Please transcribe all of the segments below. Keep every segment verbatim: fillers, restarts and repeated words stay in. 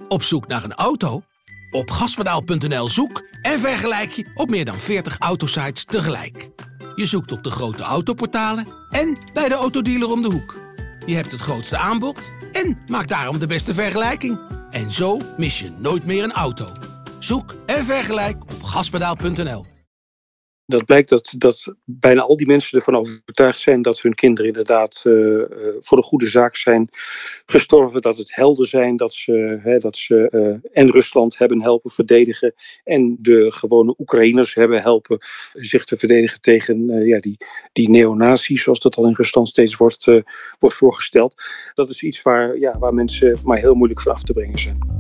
Op zoek naar een auto? Op gaspedaal punt n l zoek en vergelijk je op meer dan veertig autosites tegelijk. Je zoekt op de grote autoportalen en bij de autodealer om de hoek. Je hebt het grootste aanbod en maakt daarom de beste vergelijking. En zo mis je nooit meer een auto. Zoek en vergelijk op gaspedaal punt n l. Dat blijkt dat, dat bijna al die mensen ervan overtuigd zijn dat hun kinderen inderdaad uh, uh, voor de goede zaak zijn gestorven. Dat het helden zijn, dat ze, hè, dat ze uh, en Rusland hebben helpen verdedigen. En de gewone Oekraïners hebben helpen zich te verdedigen tegen uh, ja, die, die neonazies, zoals dat al in Rusland steeds wordt, uh, wordt voorgesteld. Dat is iets waar, ja, waar mensen maar heel moeilijk van af te brengen zijn.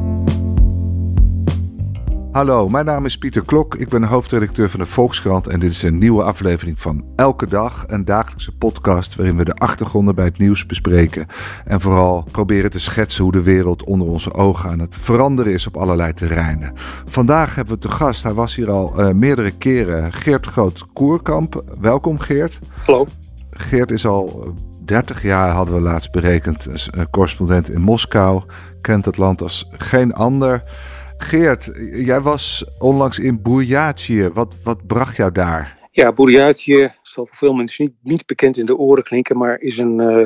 Hallo, mijn naam is Pieter Klok. Ik ben hoofdredacteur van de Volkskrant en dit is een nieuwe aflevering van Elke Dag, een dagelijkse podcast waarin we de achtergronden bij het nieuws bespreken en vooral proberen te schetsen hoe de wereld onder onze ogen aan het veranderen is op allerlei terreinen. Vandaag hebben we te gast, hij was hier al uh, meerdere keren, Geert Groot-Koerkamp. Welkom Geert. Hallo. Geert is al dertig jaar, hadden we laatst berekend, uh, correspondent in Moskou, kent het land als geen ander. Geert, jij was onlangs in Boeriatië. Wat, wat bracht jou daar? Ja, Boeriatië zal voor veel mensen niet, niet bekend in de oren klinken, maar is een uh,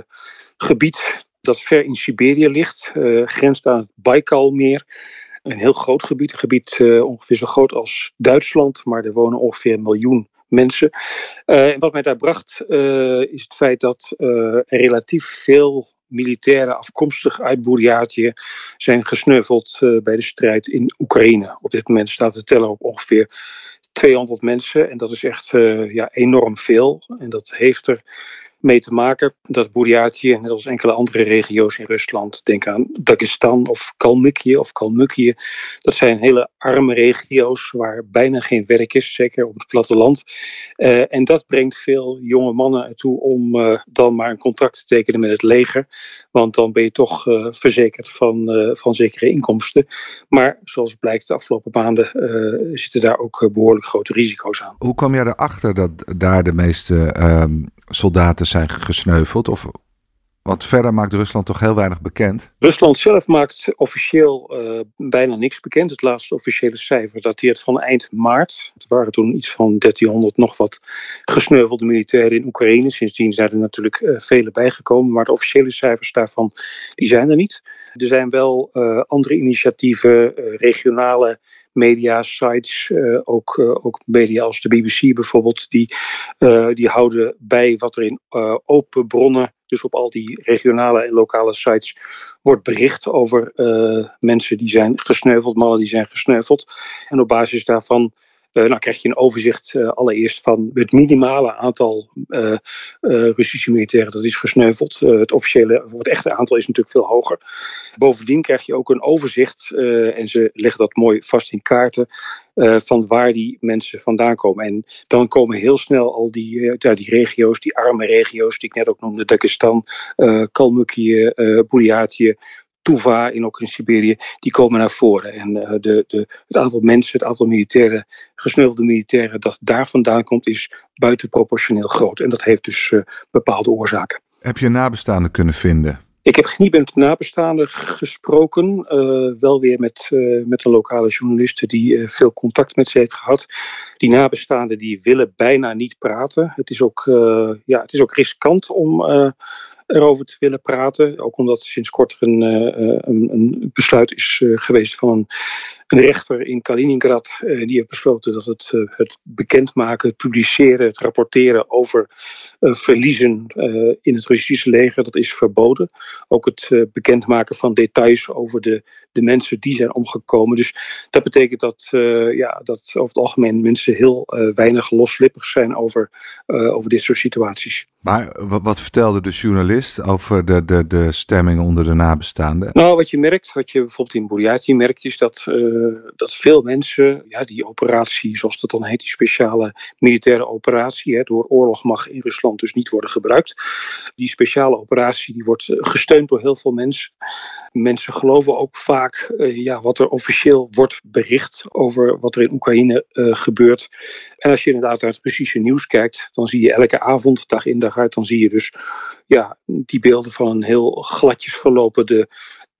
gebied dat ver in Siberië ligt. Uh, grenst aan het Baikalmeer. Een heel groot gebied. Een gebied uh, ongeveer zo groot als Duitsland, maar er wonen ongeveer een miljoen mensen. Uh, en wat mij daar bracht uh, is het feit dat uh, er relatief veel militairen afkomstig uit Boeriatië zijn gesneuveld uh, bij de strijd in Oekraïne. Op dit moment staat de teller op ongeveer tweehonderd mensen en dat is echt uh, ja, enorm veel. En dat heeft er mee te maken dat Boeriatië, net als enkele andere regio's in Rusland, denk aan Dagestan of Kalmykië of Kalmykië, dat zijn hele arme regio's waar bijna geen werk is, zeker op het platteland. Uh, en dat brengt veel jonge mannen ertoe om uh, dan maar een contract te tekenen met het leger, want dan ben je toch uh, verzekerd van, uh, van zekere inkomsten. Maar zoals blijkt de afgelopen maanden uh, zitten daar ook uh, behoorlijk grote risico's aan. Hoe kwam jij erachter dat daar de meeste uh, soldaten zijn gesneuveld? Of, want verder maakt Rusland toch heel weinig bekend? Rusland zelf maakt officieel uh, bijna niks bekend. Het laatste officiële cijfer dateert van eind maart. Er waren toen iets van dertienhonderd nog wat gesneuvelde militairen in Oekraïne. Sindsdien zijn er natuurlijk uh, vele bijgekomen, maar de officiële cijfers daarvan die zijn er niet. Er zijn wel uh, andere initiatieven, uh, regionale media, sites, uh, ook, uh, ook media als de B B C bijvoorbeeld, die, uh, die houden bij wat er in uh, open bronnen, dus op al die regionale en lokale sites, wordt bericht over uh, mensen die zijn gesneuveld, mannen die zijn gesneuveld. En op basis daarvan Uh, nou krijg je een overzicht uh, allereerst van het minimale aantal uh, uh, Russische militairen dat is gesneuveld. Uh, het officiële, het echte aantal is natuurlijk veel hoger. Bovendien krijg je ook een overzicht, uh, en ze leggen dat mooi vast in kaarten, uh, van waar die mensen vandaan komen. En dan komen heel snel al die, uh, ja, die regio's, die arme regio's die ik net ook noemde, Dagestan, uh, Kalmykië, uh, Boeriatië, Tuva en ook in Siberië, die komen naar voren. En uh, de, de, het aantal mensen, het aantal militairen, gesneuvelde militairen, dat daar vandaan komt, is buitenproportioneel groot. En dat heeft dus uh, bepaalde oorzaken. Heb je nabestaanden kunnen vinden? Ik heb niet met nabestaanden gesproken, uh, wel weer met, uh, met een lokale journaliste die uh, veel contact met ze heeft gehad. Die nabestaanden die willen bijna niet praten. Het is ook, uh, ja, het is ook riskant om Uh, erover te willen praten. Ook omdat er sinds kort een, uh, een, een besluit is uh, geweest van een, een rechter in Kaliningrad. Uh, die heeft besloten dat het, uh, het bekendmaken, het publiceren, het rapporteren over uh, verliezen uh, in het Russische leger, dat is verboden. Ook het uh, bekendmaken van details over de, de mensen die zijn omgekomen. Dus dat betekent dat, uh, ja, dat over het algemeen mensen heel uh, weinig loslippig zijn over, uh, over dit soort situaties. Maar wat, wat vertelde de journalist over de, de, de stemming onder de nabestaanden? Nou, wat je merkt, wat je bijvoorbeeld in Boeriatië merkt, is dat, uh, dat veel mensen, ja, die operatie, zoals dat dan heet, die speciale militaire operatie, hè, door oorlog mag in Rusland dus niet worden gebruikt. Die speciale operatie die wordt gesteund door heel veel mensen. Mensen geloven ook vaak uh, ja, wat er officieel wordt bericht over wat er in Oekraïne uh, gebeurt. En als je inderdaad naar het Russische nieuws kijkt, dan zie je elke avond, dag in dag uit, dan zie je dus ja, die beelden van een heel gladjes verlopen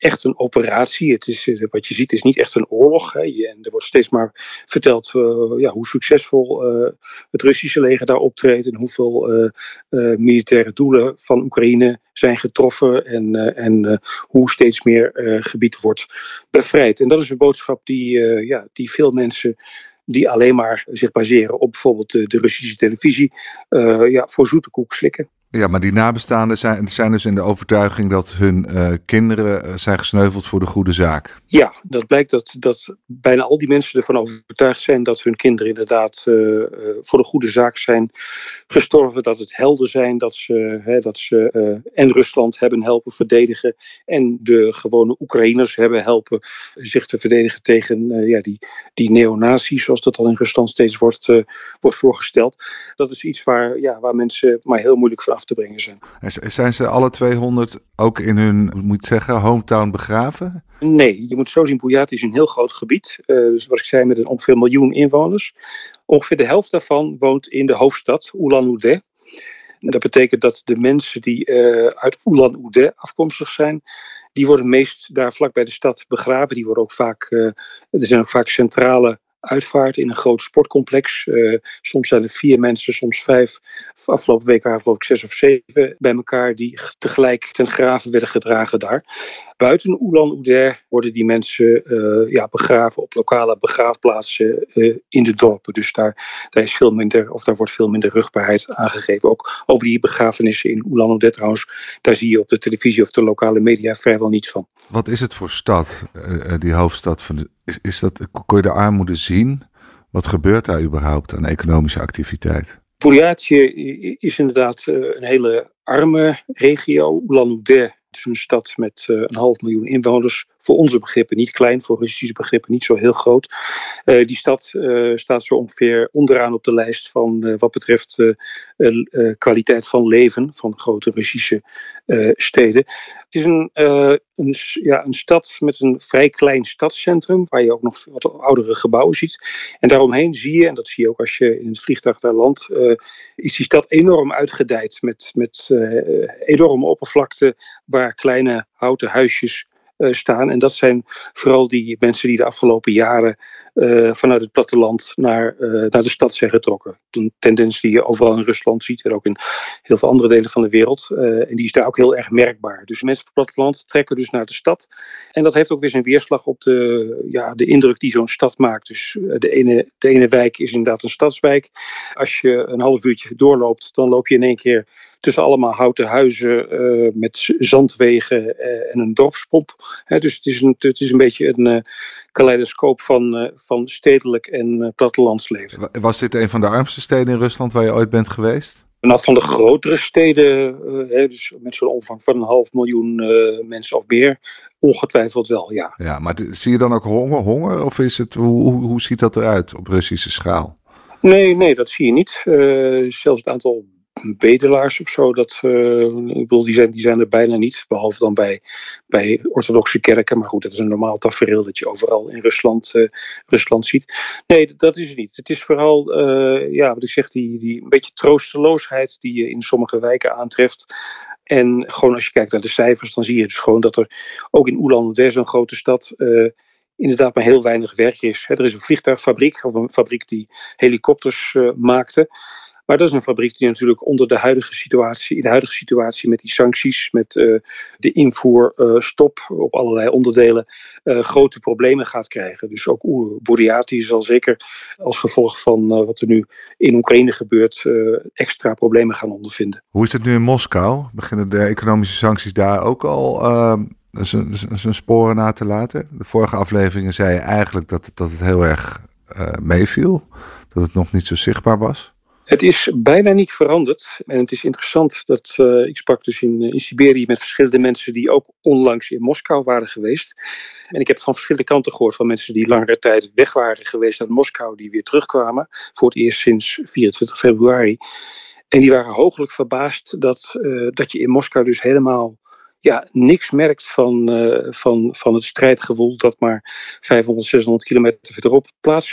echt een operatie. Het is, wat je ziet is niet echt een oorlog. Hè. En er wordt steeds maar verteld uh, ja, hoe succesvol uh, het Russische leger daar optreedt en hoeveel uh, uh, militaire doelen van Oekraïne zijn getroffen en, uh, en uh, hoe steeds meer uh, gebied wordt bevrijd. En dat is een boodschap die, uh, ja, die veel mensen die alleen maar zich baseren op bijvoorbeeld de, de Russische televisie, uh, ja, voor zoete koek slikken. Ja, maar die nabestaanden zijn, zijn dus in de overtuiging dat hun uh, kinderen zijn gesneuveld voor de goede zaak. Ja, dat blijkt dat, dat bijna al die mensen ervan overtuigd zijn dat hun kinderen inderdaad uh, uh, voor de goede zaak zijn gestorven. Dat het helden zijn, dat ze, hè, dat ze uh, en Rusland hebben helpen verdedigen en de gewone Oekraïners hebben helpen zich te verdedigen tegen uh, ja, die, die neonazies, zoals dat al in Rusland steeds wordt, uh, wordt voorgesteld. Dat is iets waar, ja, waar mensen maar heel moeilijk vanaf te brengen zijn. Zijn ze alle tweehonderd ook in hun, hoe moet ik zeggen, hometown begraven? Nee, je moet zo zien, Buryatië is een heel groot gebied. Uh, dus wat ik zei, met een ongeveer een miljoen inwoners. Ongeveer de helft daarvan woont in de hoofdstad, Ulan-Ude. Dat betekent dat de mensen die uh, uit Ulan-Ude afkomstig zijn, die worden meest daar vlak bij de stad begraven. Die worden ook vaak, uh, er zijn ook vaak centrale uitvaart in een groot sportcomplex. Uh, soms zijn er vier mensen, soms vijf. Afgelopen week waren geloof ik zes of zeven bij elkaar die tegelijk ten grave werden gedragen daar. Buiten Ulan-Ude worden die mensen uh, ja, begraven op lokale begraafplaatsen uh, in de dorpen. Dus daar, daar, is veel minder, of daar wordt veel minder rugbaarheid aangegeven. Ook over die begrafenissen in Ulan-Ude trouwens, daar zie je op de televisie of de lokale media vrijwel niets van. Wat is het voor stad, uh, die hoofdstad van de, is, is dat, kon je de armoede zien? Wat gebeurt daar überhaupt aan economische activiteit? Buryatië is inderdaad uh, een hele arme regio. Ulan-Ude is een stad met uh, een half miljoen inwoners. Voor onze begrippen niet klein, voor Russische begrippen niet zo heel groot. Uh, die stad uh, staat zo ongeveer onderaan op de lijst van uh, wat betreft uh, uh, uh, kwaliteit van leven van grote Russische uh, steden. Het is een, uh, een, ja, een stad met een vrij klein stadscentrum, waar je ook nog wat oudere gebouwen ziet. En daaromheen zie je, en dat zie je ook als je in het vliegtuig daar landt, uh, is die stad enorm uitgedijd met, met uh, enorme oppervlakte waar kleine houten huisjes Uh, staan. En dat zijn vooral die mensen die de afgelopen jaren uh, vanuit het platteland naar, uh, naar de stad zijn getrokken. Een tendens die je overal in Rusland ziet en ook in heel veel andere delen van de wereld. Uh, en die is daar ook heel erg merkbaar. Dus mensen van het platteland trekken dus naar de stad. En dat heeft ook weer zijn weerslag op de, ja, de indruk die zo'n stad maakt. Dus uh, de, ene, de ene wijk is inderdaad een stadswijk. Als je een half uurtje doorloopt, dan loop je in één keer tussen allemaal houten huizen uh, met zandwegen uh, en een dorpspomp. He, dus het is, een, het is een beetje een uh, kaleidoscoop van, uh, van stedelijk en uh, plattelandsleven. Was dit een van de armste steden in Rusland waar je ooit bent geweest? Nou, van de grotere steden, uh, he, dus met zo'n omvang van een half miljoen uh, mensen of meer, ongetwijfeld wel, ja. Ja, maar t- zie je dan ook honger, honger of is het, hoe, hoe, hoe ziet dat eruit op Russische schaal? Nee, nee, dat zie je niet. Uh, zelfs het aantal bedelaars of zo, dat, uh, ik bedoel, die zijn, die zijn er bijna niet, behalve dan bij, bij orthodoxe kerken. Maar goed, dat is een normaal tafereel dat je overal in Rusland, uh, Rusland ziet. Nee, dat is het niet. Het is vooral, uh, ja, wat ik zeg, die, die een beetje troosteloosheid die je in sommige wijken aantreft. En gewoon als je kijkt naar de cijfers, dan zie je dus gewoon dat er ook in Ulan-Ude, zo'n grote stad, uh, inderdaad maar heel weinig werk is. He, er is een vliegtuigfabriek, of een fabriek die helikopters uh, maakte. Maar dat is een fabriek die natuurlijk onder de huidige situatie, in de huidige situatie met die sancties, met uh, de invoerstop uh, op allerlei onderdelen, uh, grote problemen gaat krijgen. Dus ook Buryatië zal zeker als gevolg van uh, wat er nu in Oekraïne gebeurt, uh, extra problemen gaan ondervinden. Hoe is het nu in Moskou? Beginnen de economische sancties daar ook al uh, zijn, zijn sporen na te laten? De vorige afleveringen zei je eigenlijk dat het, dat het heel erg uh, meeviel, dat het nog niet zo zichtbaar was. Het is bijna niet veranderd. En het is interessant dat uh, ik sprak dus in, in Siberië met verschillende mensen die ook onlangs in Moskou waren geweest. En ik heb van verschillende kanten gehoord van mensen die langere tijd weg waren geweest uit Moskou, die weer terugkwamen. Voor het eerst sinds vierentwintig februari. En die waren hooglijk verbaasd dat, uh, dat je in Moskou dus helemaal ja, niks merkt van, uh, van, van het strijdgewoel dat maar vijfhonderd, zeshonderd kilometer verderop plaatsvindt.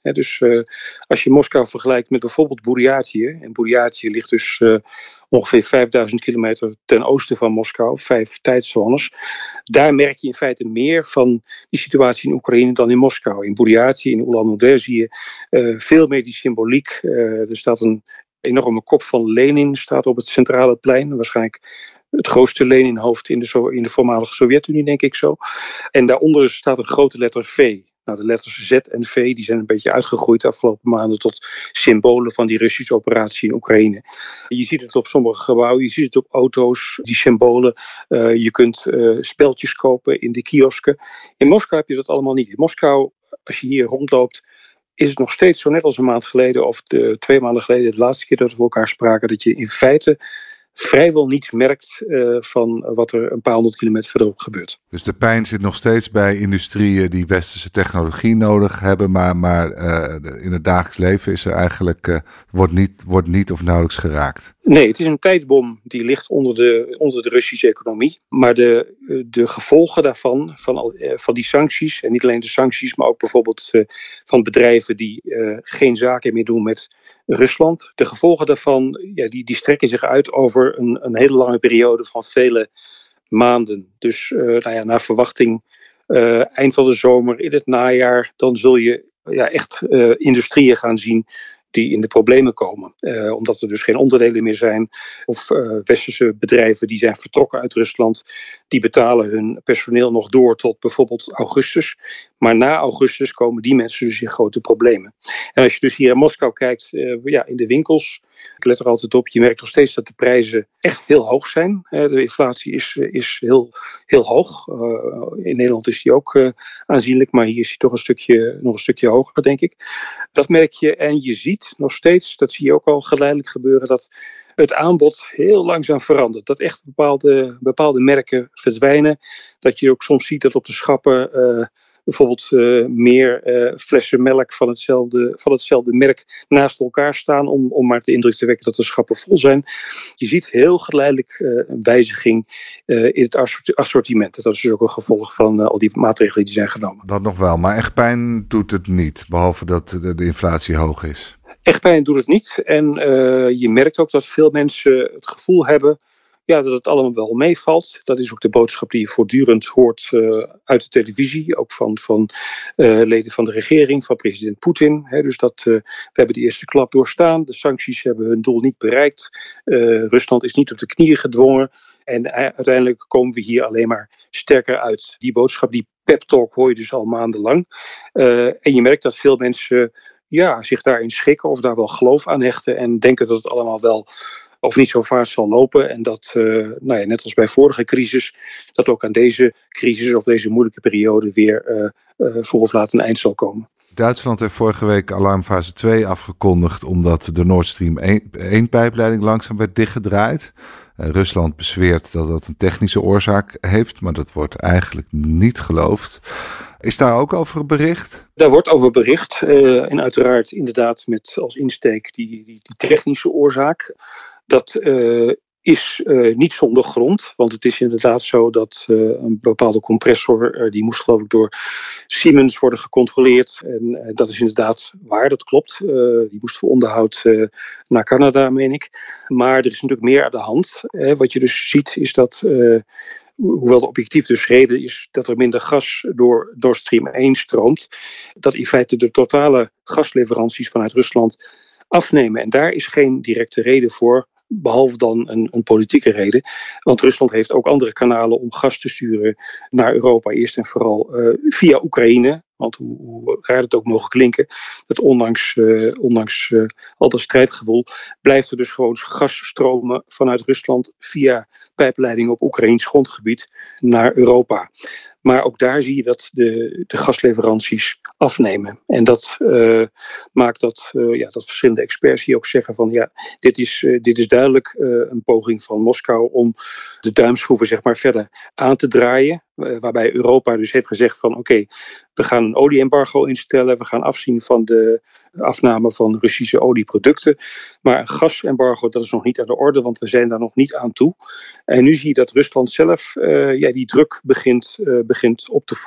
He, dus uh, als je Moskou vergelijkt met bijvoorbeeld Bouriatië, en Bouriatië ligt dus uh, ongeveer vijfduizend kilometer ten oosten van Moskou, vijf tijdzones, daar merk je in feite meer van die situatie in Oekraïne dan in Moskou. In Bouriatië, in Ulan-Ude zie je uh, veel meer die symboliek. Uh, er staat een enorme kop van Lenin staat op het centrale plein, waarschijnlijk het grootste Lenin-hoofd in de, in de voormalige Sovjet-Unie, denk ik zo. En daaronder staat een grote letter V. Nou, de letters Z en V die zijn een beetje uitgegroeid de afgelopen maanden tot symbolen van die Russische operatie in Oekraïne. Je ziet het op sommige gebouwen, je ziet het op auto's, die symbolen. Uh, je kunt uh, speltjes kopen in de kiosken. In Moskou heb je dat allemaal niet. In Moskou, als je hier rondloopt, is het nog steeds zo net als een maand geleden of de, twee maanden geleden, de laatste keer dat we elkaar spraken, dat je in feite vrijwel niets merkt uh, van wat er een paar honderd kilometer verderop gebeurt. Dus de pijn zit nog steeds bij industrieën die westerse technologie nodig hebben, maar, maar uh, in het dagelijks leven is er eigenlijk, uh, wordt, niet, wordt niet of nauwelijks geraakt. Nee, het is een tijdbom die ligt onder de, onder de Russische economie. Maar de, de gevolgen daarvan, van, van die sancties, en niet alleen de sancties, maar ook bijvoorbeeld uh, van bedrijven die uh, geen zaken meer doen met Rusland. De gevolgen daarvan, ja, die, die strekken zich uit over een, een hele lange periode van vele maanden. Dus uh, nou ja, naar verwachting uh, eind van de zomer, in het najaar, dan zul je ja, echt uh, industrieën gaan zien die in de problemen komen. Uh, omdat er dus geen onderdelen meer zijn. Of uh, westerse bedrijven die zijn vertrokken uit Rusland. Die betalen hun personeel nog door tot bijvoorbeeld augustus. Maar na augustus komen die mensen dus in grote problemen. En als je dus hier in Moskou kijkt, uh, ja, in de winkels, ik let er altijd op, je merkt nog steeds dat de prijzen echt heel hoog zijn. Uh, de inflatie is, is heel, heel hoog. Uh, in Nederland is die ook uh, aanzienlijk, maar hier is die toch een stukje, nog een stukje hoger, denk ik. Dat merk je en je ziet nog steeds, dat zie je ook al geleidelijk gebeuren, dat het aanbod heel langzaam verandert. Dat echt bepaalde, bepaalde merken verdwijnen. Dat je ook soms ziet dat op de schappen uh, bijvoorbeeld uh, meer uh, flessen melk van hetzelfde, van hetzelfde merk naast elkaar staan, om, om maar de indruk te wekken dat de schappen vol zijn. Je ziet heel geleidelijk uh, een wijziging uh, in het assortiment. Dat is dus ook een gevolg van uh, al die maatregelen die zijn genomen. Dat nog wel, maar echt pijn doet het niet, behalve dat de, de inflatie hoog is. Echt pijn doet het niet. En uh, je merkt ook dat veel mensen het gevoel hebben ja, dat het allemaal wel meevalt. Dat is ook de boodschap die je voortdurend hoort uh, uit de televisie. Ook van, van uh, leden van de regering, van president Poetin. He, dus dat, uh, we hebben de eerste klap doorstaan. De sancties hebben hun doel niet bereikt. Uh, Rusland is niet op de knieën gedwongen. En uh, uiteindelijk komen we hier alleen maar sterker uit. Die boodschap, die pep talk hoor je dus al maandenlang. Uh, en je merkt dat veel mensen ja, zich daarin schikken of daar wel geloof aan hechten en denken dat het allemaal wel of niet zo vaart zal lopen. En dat, uh, nou ja, net als bij vorige crisis, dat ook aan deze crisis of deze moeilijke periode weer uh, uh, voor of laat een eind zal komen. Duitsland heeft vorige week alarmfase twee afgekondigd omdat de Nord Stream één pijpleiding langzaam werd dichtgedraaid. Uh, Rusland bezweert dat dat een technische oorzaak heeft, maar dat wordt eigenlijk niet geloofd. Is daar ook over bericht? Daar wordt over bericht. Uh, en uiteraard inderdaad met als insteek die, die, die technische oorzaak. Dat uh, is uh, niet zonder grond. Want het is inderdaad zo dat uh, een bepaalde compressor, uh, die moest geloof ik door Siemens worden gecontroleerd. En uh, dat is inderdaad waar, dat klopt. Uh, die moest voor onderhoud uh, naar Canada, meen ik. Maar er is natuurlijk meer aan de hand. Hè. Wat je dus ziet is dat Uh, hoewel de objectief dus reden is dat er minder gas door Nord Stream één stroomt, dat in feite de totale gasleveranties vanuit Rusland afnemen. En daar is geen directe reden voor, behalve dan een, een politieke reden. Want Rusland heeft ook andere kanalen om gas te sturen naar Europa, eerst en vooral uh, via Oekraïne. Want hoe, hoe raar het ook mogen klinken, dat ondanks, uh, ondanks uh, al dat strijdgevoel blijft er dus gewoon gas stromen vanuit Rusland via pijpleidingen op Oekraïns grondgebied naar Europa. Maar ook daar zie je dat de, de gasleveranties afnemen. En dat uh, maakt dat, uh, ja, dat verschillende experts hier ook zeggen van ja, dit is, uh, dit is duidelijk uh, een poging van Moskou om de duimschroeven zeg maar verder aan te draaien. Uh, waarbij Europa dus heeft gezegd van oké, okay, we gaan een olieembargo instellen. We gaan afzien van de afname van Russische olieproducten. Maar een gasembargo, dat is nog niet aan de orde, want we zijn daar nog niet aan toe. En nu zie je dat Rusland zelf uh, ja, die druk begint, uh, begint op te voeren.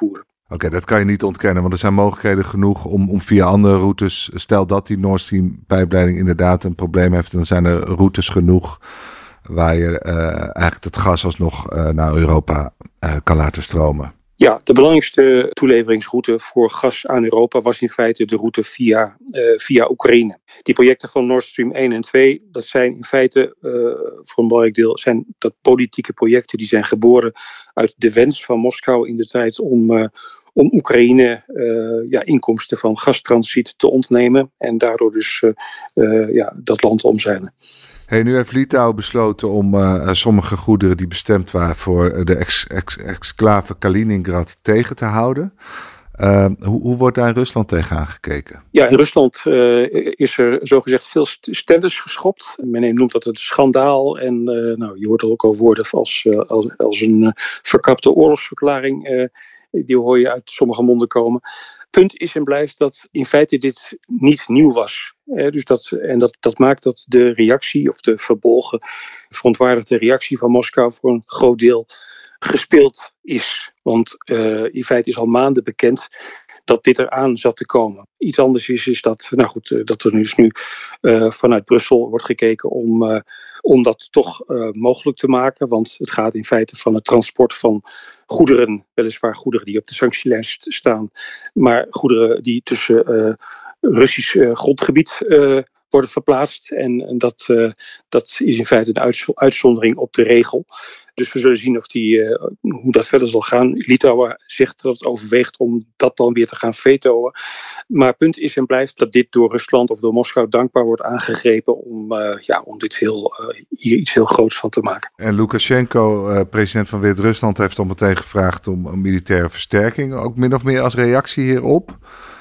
Oké, okay, dat kan je niet ontkennen, want er zijn mogelijkheden genoeg om, om via andere routes, stel dat die Nord Stream pijpleiding inderdaad een probleem heeft, dan zijn er routes genoeg waar je uh, eigenlijk het gas alsnog uh, naar Europa uh, kan laten stromen. Ja, de belangrijkste toeleveringsroute voor gas aan Europa was in feite de route via, uh, via Oekraïne. Die projecten van Nord Stream één en twee, dat zijn in feite uh, voor een belangrijk deel zijn dat politieke projecten die zijn geboren uit de wens van Moskou in de tijd om, uh, om Oekraïne uh, ja, inkomsten van gastransit te ontnemen en daardoor dus uh, uh, ja, dat land omzeilen. Hey, nu heeft Litouwen besloten om uh, sommige goederen die bestemd waren voor de ex- ex- exclave Kaliningrad tegen te houden. Uh, hoe, hoe wordt daar in Rusland tegenaan gekeken? Ja, in Rusland uh, is er zogezegd veel stennis geschopt. Men noemt dat het schandaal. En uh, nou, je hoort er ook al woorden als, uh, als, als een uh, verkapte oorlogsverklaring. Uh, die hoor je uit sommige monden komen. Punt is en blijft dat in feite dit niet nieuw was. Eh, dus dat, en dat, dat maakt dat de reactie, of de verbolgen, verontwaardigde reactie van Moskou voor een groot deel gespeeld is. Want uh, in feite is al maanden bekend dat dit eraan zat te komen. Iets anders is, is dat, nou goed, uh, dat er dus nu uh, vanuit Brussel wordt gekeken om, uh, om dat toch uh, mogelijk te maken. Want het gaat in feite van het transport van goederen, weliswaar goederen die op de sanctielijst staan, maar goederen die tussen uh, Russisch uh, grondgebied uh, worden verplaatst. En, en dat, uh, dat is in feite een uitz- uitzondering op de regel. Dus we zullen zien of die, uh, hoe dat verder zal gaan. Litouwen zegt dat het overweegt om dat dan weer te gaan vetoen. Maar punt is en blijft dat dit door Rusland of door Moskou dankbaar wordt aangegrepen om, uh, ja, om dit heel, uh, hier iets heel groots van te maken. En Lukashenko, uh, president van Wit-Rusland, heeft al meteen gevraagd om een militaire versterking, ook min of meer als reactie hierop.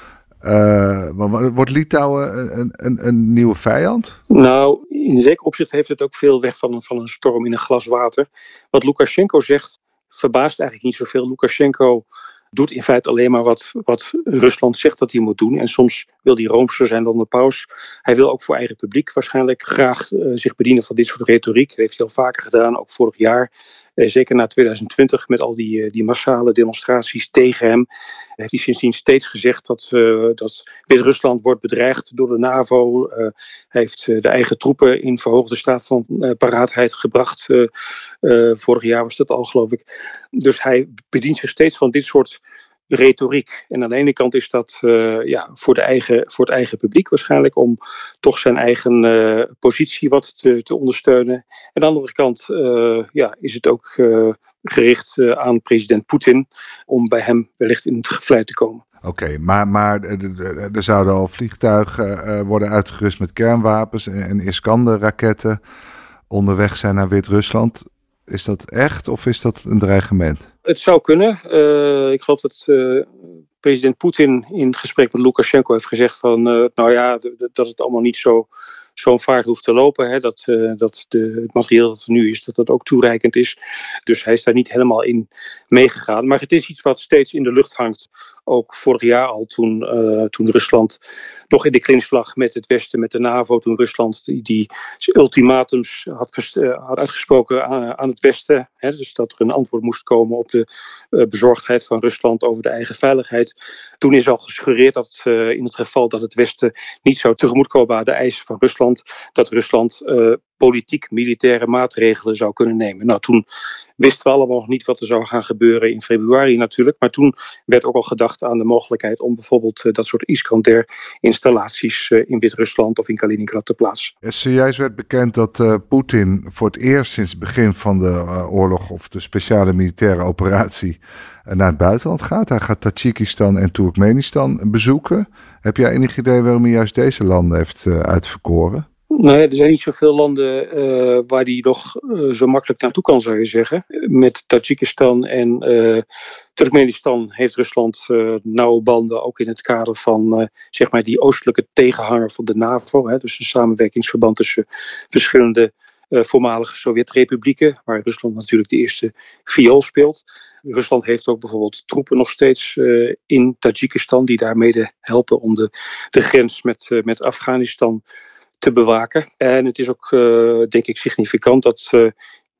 Uh, wordt Litouwen een, een, een nieuwe vijand? Nou, in zeker opzicht heeft het ook veel weg van een, van een storm in een glas water. Wat Lukashenko zegt, verbaast eigenlijk niet zoveel. Lukashenko doet in feite alleen maar wat, wat Rusland zegt dat hij moet doen. En soms wil hij roomser zijn dan de paus. Hij wil ook voor eigen publiek waarschijnlijk graag uh, zich bedienen van dit soort retoriek. Dat heeft hij al vaker gedaan, ook vorig jaar. Uh, zeker na twintig twintig met al die, uh, die massale demonstraties tegen hem. Heeft hij sindsdien steeds gezegd dat, uh, dat Wit-Rusland wordt bedreigd door de NAVO. Uh, hij heeft uh, de eigen troepen in verhoogde staat van uh, paraatheid gebracht. Uh, uh, vorig jaar was dat al, geloof ik. Dus hij bedient zich steeds van dit soort retoriek. En aan de ene kant is dat uh, ja, voor, de eigen, voor het eigen publiek waarschijnlijk om toch zijn eigen uh, positie wat te, te ondersteunen. En aan de andere kant uh, ja, is het ook uh, gericht uh, aan president Poetin om bij hem wellicht in het gevlei te komen. Oké, okay, maar, maar er zouden al vliegtuigen uh, worden uitgerust met kernwapens en, en Iskander-raketten onderweg zijn naar Wit-Rusland. Is dat echt of is dat een dreigement? Het zou kunnen. Uh, ik geloof dat uh, president Poetin in gesprek met Lukashenko heeft gezegd van, uh, nou ja, d- d- dat het allemaal niet zo, zo'n vaart hoeft te lopen. Hè, dat uh, dat de, het materieel dat er nu is, dat dat ook toereikend is. Dus hij is daar niet helemaal in meegegaan. Maar het is iets wat steeds in de lucht hangt. Ook vorig jaar al, toen, uh, toen Rusland nog in de clinch lag met het Westen, met de NAVO. Toen Rusland die, die ultimatums had, vers, uh, had uitgesproken aan, aan het Westen. Hè, dus dat er een antwoord moest komen op de uh, bezorgdheid van Rusland over de eigen veiligheid. Toen is al gesuggereerd dat uh, in het geval dat het Westen niet zou tegemoetkomen aan de eisen van Rusland, dat Rusland uh, politiek militaire maatregelen zou kunnen nemen. Nou, toen wisten we allemaal nog niet wat er zou gaan gebeuren in februari natuurlijk. Maar toen werd ook al gedacht aan de mogelijkheid om bijvoorbeeld uh, dat soort Iskander-installaties uh, in Wit-Rusland of in Kaliningrad te plaatsen. Zojuist werd bekend dat uh, Poetin voor het eerst sinds het begin van de uh, oorlog of de speciale militaire operatie uh, naar het buitenland gaat. Hij gaat Tajikistan en Turkmenistan bezoeken. Heb jij enig idee waarom hij juist deze landen heeft uh, uitverkoren? Nou ja, er zijn niet zoveel landen uh, waar die nog uh, zo makkelijk naartoe kan, zou je zeggen. Met Tajikistan en uh, Turkmenistan heeft Rusland uh, nauwe banden, ook in het kader van uh, zeg maar die oostelijke tegenhanger van de NAVO. Hè, dus een samenwerkingsverband tussen verschillende uh, voormalige Sovjet-republieken, waar Rusland natuurlijk de eerste viool speelt. Rusland heeft ook bijvoorbeeld troepen nog steeds uh, in Tajikistan die daarmee helpen om de, de grens met, uh, met Afghanistan te bewaken. En het is ook, uh, denk ik, significant dat uh,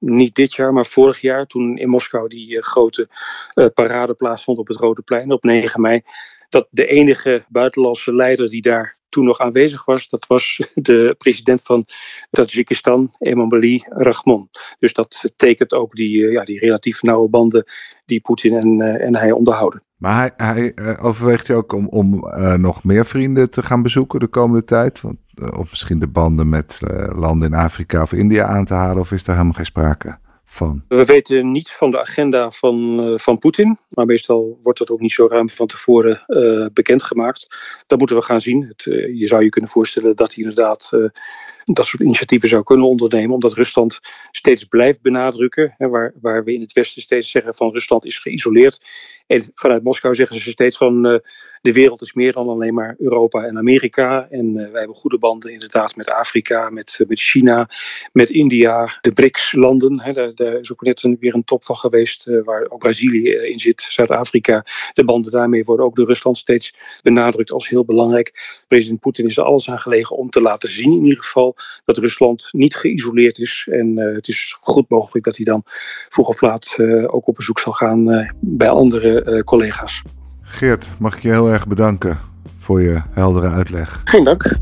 niet dit jaar, maar vorig jaar, toen in Moskou die uh, grote uh, parade plaatsvond op het Rode Plein op negen mei, dat de enige buitenlandse leider die daar toen nog aanwezig was, dat was de president van Tajikistan, Emomali Rahmon. Dus dat tekent ook die, uh, ja, die relatief nauwe banden die Poetin en, uh, en hij onderhouden. Maar hij, hij uh, overweegt hij ook om, om uh, nog meer vrienden te gaan bezoeken de komende tijd? Want, uh, of misschien de banden met uh, landen in Afrika of India aan te halen, of is daar helemaal geen sprake van? We weten niets van de agenda van, uh, van Poetin, maar meestal wordt dat ook niet zo ruim van tevoren uh, bekendgemaakt. Dat moeten we gaan zien. Het, uh, je zou je kunnen voorstellen dat hij inderdaad uh, dat soort initiatieven zou kunnen ondernemen, omdat Rusland steeds blijft benadrukken, hè, waar, waar we in het Westen steeds zeggen van Rusland is geïsoleerd. En vanuit Moskou zeggen ze steeds van uh, de wereld is meer dan alleen maar Europa en Amerika. En uh, wij hebben goede banden inderdaad met Afrika, met, uh, met China, met India, de B R I C S-landen. Hè, daar, daar is ook net een, weer een top van geweest uh, waar ook Brazilië uh, in zit, Zuid-Afrika. De banden daarmee worden ook door Rusland steeds benadrukt als heel belangrijk. President Poetin is er alles aan gelegen om te laten zien in ieder geval dat Rusland niet geïsoleerd is. En uh, het is goed mogelijk dat hij dan vroeg of laat uh, ook op bezoek zal gaan uh, bij andere Uh, collega's. Geert, mag ik je heel erg bedanken voor je heldere uitleg. Geen dank.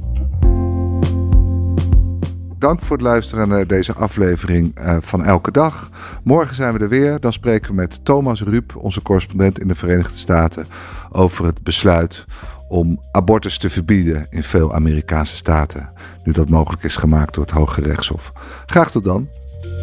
Dank voor het luisteren naar deze aflevering uh, van Elke Dag. Morgen zijn we er weer. Dan spreken we met Thomas Ruip, onze correspondent in de Verenigde Staten, over het besluit om abortus te verbieden in veel Amerikaanse staten, nu dat mogelijk is gemaakt door het Hoge Rechtshof. Graag tot dan.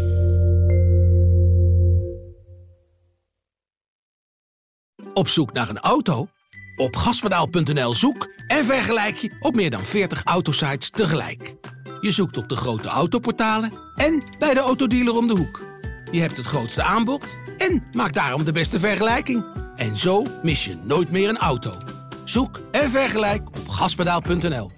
Op zoek naar een auto? Op gaspedaal punt n l zoek en vergelijk je op meer dan veertig autosites tegelijk. Je zoekt op de grote autoportalen en bij de autodealer om de hoek. Je hebt het grootste aanbod en maakt daarom de beste vergelijking. En zo mis je nooit meer een auto. Zoek en vergelijk op gaspedaal punt n l.